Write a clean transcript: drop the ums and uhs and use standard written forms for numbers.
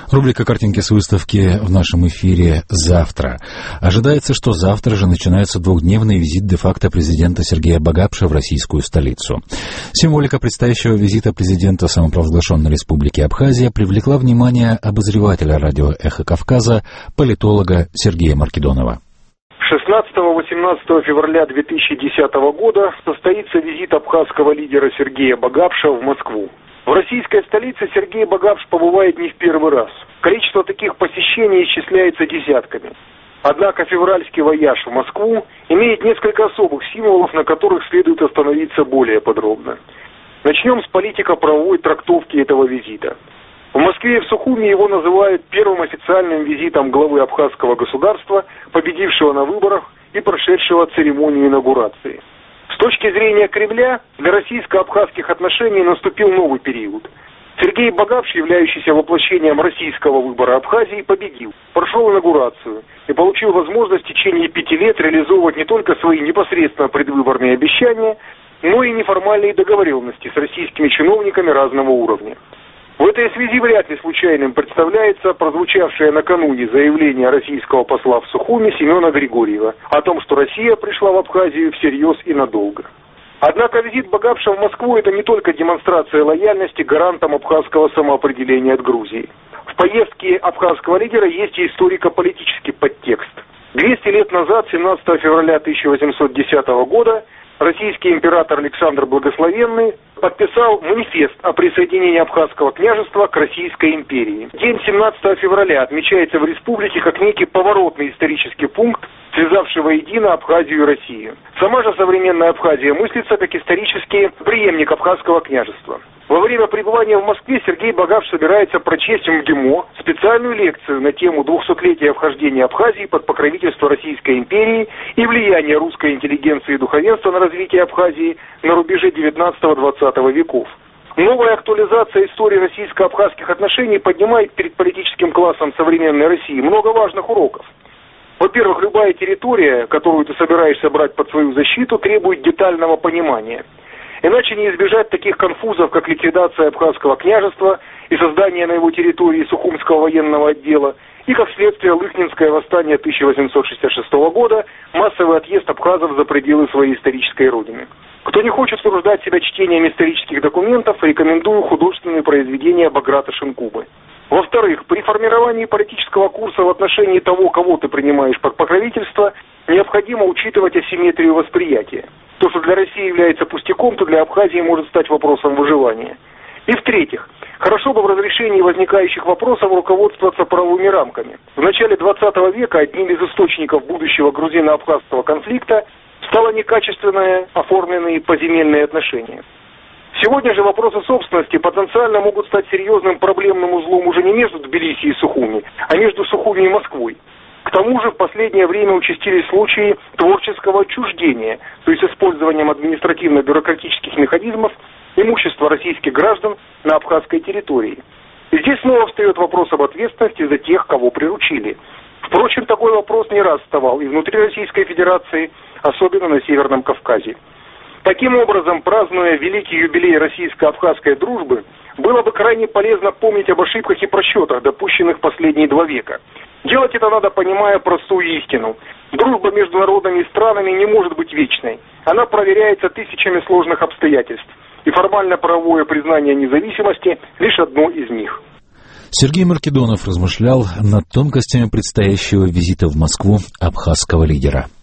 Рубрика «Картинки с выставки» в нашем эфире завтра. Ожидается, что завтра же начинается двухдневный визит де-факто президента Сергея Багапша в российскую столицу. Символика предстоящего визита президента самопровозглашенной республики Абхазия привлекла внимание обозревателя радио «Эхо Кавказа», политолога Сергея Маркедонова. 16-18 февраля 2010 года состоится визит абхазского лидера Сергея Багапша в Москву. В российской столице Сергей Багапш побывает не в первый раз. Количество таких посещений исчисляется десятками. Однако февральский вояж в Москву имеет несколько особых символов, на которых следует остановиться более подробно. Начнем с политико-правовой трактовки этого визита. В Москве и в Сухуми его называют первым официальным визитом главы абхазского государства, победившего на выборах и прошедшего церемонию инаугурации. С точки зрения Кремля, для российско-абхазских отношений наступил новый период. Сергей Багапш, являющийся воплощением российского выбора Абхазии, победил, прошел инаугурацию и получил возможность в течение 5 лет реализовывать не только свои непосредственно предвыборные обещания, но и неформальные договоренности с российскими чиновниками разного уровня. В этой связи вряд ли случайным представляется прозвучавшее накануне заявление российского посла в Сухуми Семена Григорьева о том, что Россия пришла в Абхазию всерьез и надолго. Однако визит Багапша в Москву – это не только демонстрация лояльности гарантам абхазского самоопределения от Грузии. В поездке абхазского лидера есть и историко-политический подтекст. 200 лет назад, 17 февраля 1810 года, российский император Александр Благословенный подписал манифест о присоединении Абхазского княжества к Российской империи. День 17 февраля отмечается в республике как некий поворотный исторический пункт, связавший воедино Абхазию и Россию. Сама же современная Абхазия мыслится как исторический преемник Абхазского княжества. Во время пребывания в Москве Сергей Багапш собирается прочесть в МГИМО специальную лекцию на тему 200-летия вхождения Абхазии под покровительство Российской империи и влияния русской интеллигенции и духовенства на развитие Абхазии на рубеже 19-20 веков. Новая актуализация истории российско-абхазских отношений поднимает перед политическим классом современной России много важных уроков. Во-первых, любая территория, которую ты собираешься брать под свою защиту, требует детального понимания. Иначе не избежать таких конфузов, как ликвидация Абхазского княжества и создание на его территории Сухумского военного отдела, и, как следствие, Лыхнинское восстание 1866 года, массовый отъезд абхазов за пределы своей исторической родины. Кто не хочет утруждать себя чтением исторических документов, рекомендую художественные произведения Баграта Шинкубы. Во-вторых, при формировании политического курса в отношении того, кого ты принимаешь под покровительство, необходимо учитывать асимметрию восприятия. То, что для России является пустяком, то для Абхазии может стать вопросом выживания. И в-третьих, хорошо бы в разрешении возникающих вопросов руководствоваться правовыми рамками. В начале 20 века одним из источников будущего грузино-абхазского конфликта стало некачественное оформленные поземельные отношения. Сегодня же вопросы собственности потенциально могут стать серьезным проблемным узлом уже не между Тбилиси и Сухуми, а между Сухуми и Москвой. К тому же в последнее время участились случаи творческого отчуждения, то есть использованием административно-бюрократических механизмов имущества российских граждан на абхазской территории. И здесь снова встает вопрос об ответственности за тех, кого приручили. Впрочем, такой вопрос не раз вставал и внутри Российской Федерации, особенно на Северном Кавказе. Таким образом, празднуя великий юбилей российско-абхазской дружбы, было бы крайне полезно помнить об ошибках и просчетах, допущенных последние 2 века. Делать это надо, понимая простую истину. Дружба между народами и странами не может быть вечной. Она проверяется тысячами сложных обстоятельств. И формально-правовое признание независимости – лишь одно из них. Сергей Маркедонов размышлял над тонкостями предстоящего визита в Москву абхазского лидера.